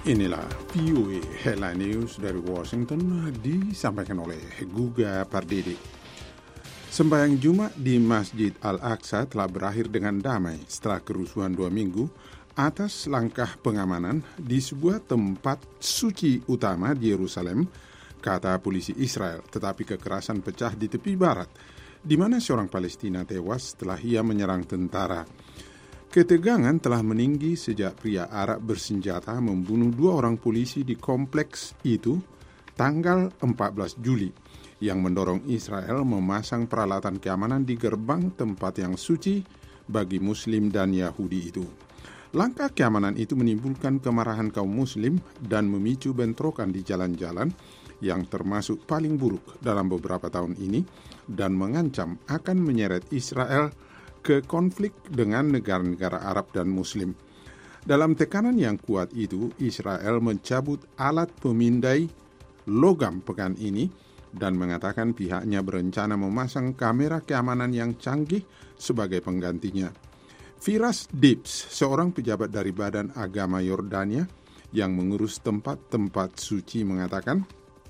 Inilah VOA Headline News dari Washington disampaikan oleh Guga Pardede. Sembahyang Jumat di Masjid Al-Aqsa telah berakhir dengan damai setelah kerusuhan 2 minggu atas langkah pengamanan di sebuah tempat suci utama di Yerusalem, kata polisi Israel. Tetapi kekerasan pecah di tepi barat, di mana seorang Palestina tewas setelah ia menyerang tentara. Ketegangan telah meninggi sejak pria Arab bersenjata membunuh 2 orang polisi di kompleks itu tanggal 14 Juli, yang mendorong Israel memasang peralatan keamanan di gerbang tempat yang suci bagi Muslim dan Yahudi itu. Langkah keamanan itu menimbulkan kemarahan kaum Muslim dan memicu bentrokan di jalan-jalan yang termasuk paling buruk dalam beberapa tahun ini dan mengancam akan menyeret Israel ke konflik dengan negara-negara Arab dan Muslim. Dalam tekanan yang kuat itu, Israel mencabut alat pemindai logam pekan ini dan mengatakan pihaknya berencana memasang kamera keamanan yang canggih sebagai penggantinya. Firas Dibs, seorang pejabat dari Badan Agama Yordania yang mengurus tempat-tempat suci, mengatakan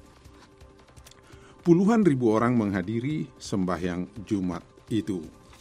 puluhan ribu orang menghadiri sembahyang Jumat itu.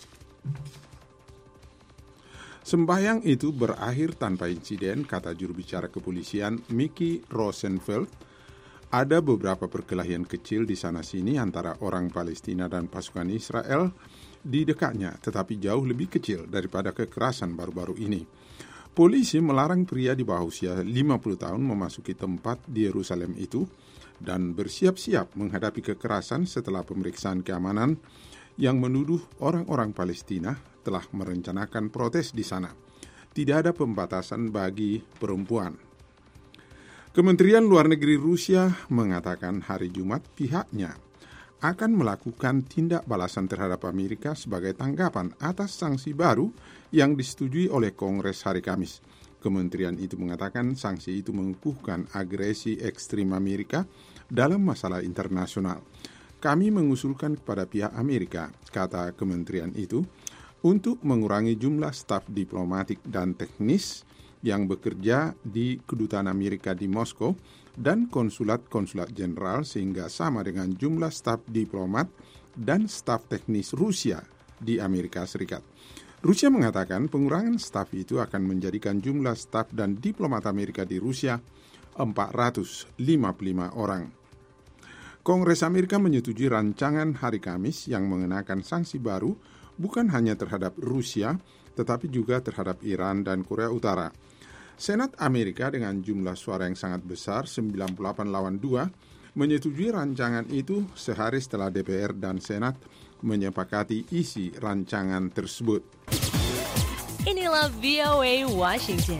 Sembahyang itu berakhir tanpa insiden, kata juru bicara kepolisian Mickey Rosenfeld. Ada beberapa perkelahian kecil di sana-sini antara orang Palestina dan pasukan Israel di dekatnya, tetapi jauh lebih kecil daripada kekerasan baru-baru ini. Polisi melarang pria di bawah usia 50 tahun memasuki tempat di Yerusalem itu dan bersiap-siap menghadapi kekerasan setelah pemeriksaan keamanan yang menuduh orang-orang Palestina telah merencanakan protes di sana. Tidak ada pembatasan bagi perempuan. Kementerian Luar Negeri Rusia mengatakan hari Jumat pihaknya akan melakukan tindak balasan terhadap Amerika sebagai tanggapan atas sanksi baru yang disetujui oleh Kongres hari Kamis. Kementerian itu mengatakan sanksi itu mengukuhkan agresi ekstrim Amerika dalam masalah internasional. Kami mengusulkan kepada pihak Amerika, kata kementerian itu, untuk mengurangi jumlah staf diplomatik dan teknis yang bekerja di kedutaan Amerika di Moskow dan konsulat-konsulat jenderal sehingga sama dengan jumlah staf diplomat dan staf teknis Rusia di Amerika Serikat. Rusia mengatakan pengurangan staf itu akan menjadikan jumlah staf dan diplomat Amerika di Rusia 455 orang. Kongres Amerika menyetujui rancangan hari Kamis yang mengenakan sanksi baru bukan hanya terhadap Rusia, tetapi juga terhadap Iran dan Korea Utara. Senat Amerika dengan jumlah suara yang sangat besar, 98 lawan 2, menyetujui rancangan itu sehari setelah DPR dan Senat menyepakati isi rancangan tersebut. Inilah VOA Washington.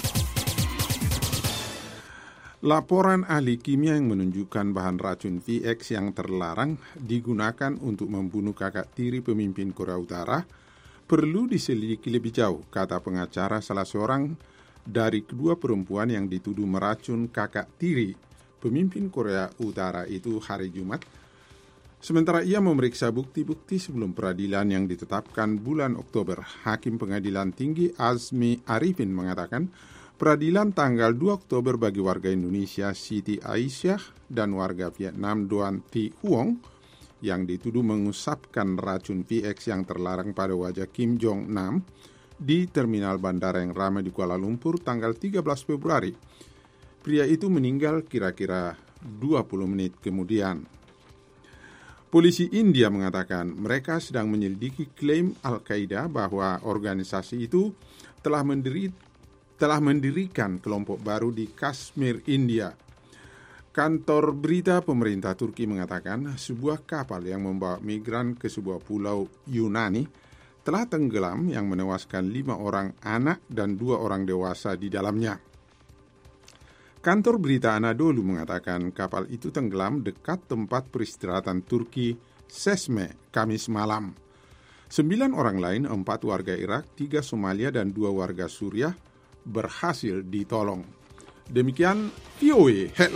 Laporan ahli kimia yang menunjukkan bahan racun VX yang terlarang digunakan untuk membunuh kakak tiri pemimpin Korea Utara perlu diselidiki lebih jauh, kata pengacara salah seorang dari kedua perempuan yang dituduh meracun kakak tiri pemimpin Korea Utara itu hari Jumat. Sementara ia memeriksa bukti-bukti sebelum peradilan yang ditetapkan bulan Oktober, Hakim Pengadilan Tinggi Azmi Arifin mengatakan peradilan tanggal 2 Oktober bagi warga Indonesia Siti Aisyah dan warga Vietnam Doan Thi Huong yang dituduh mengusapkan racun VX yang terlarang pada wajah Kim Jong-nam di terminal bandara yang ramai di Kuala Lumpur tanggal 13 Februari. Pria itu meninggal kira-kira 20 menit kemudian. Polisi India mengatakan mereka sedang menyelidiki klaim Al-Qaeda bahwa organisasi itu telah mendirikan kelompok baru di Kashmir, India. Kantor berita pemerintah Turki mengatakan sebuah kapal yang membawa migran ke sebuah pulau Yunani telah tenggelam yang menewaskan 5 orang anak dan 2 orang dewasa di dalamnya. Kantor berita Anadolu mengatakan kapal itu tenggelam dekat tempat peristirahatan Turki Sesme, Kamis malam. 9 orang lain, 4 warga Irak, 3 Somalia, dan 2 warga Suriah berhasil ditolong. Demikian VOA Headline.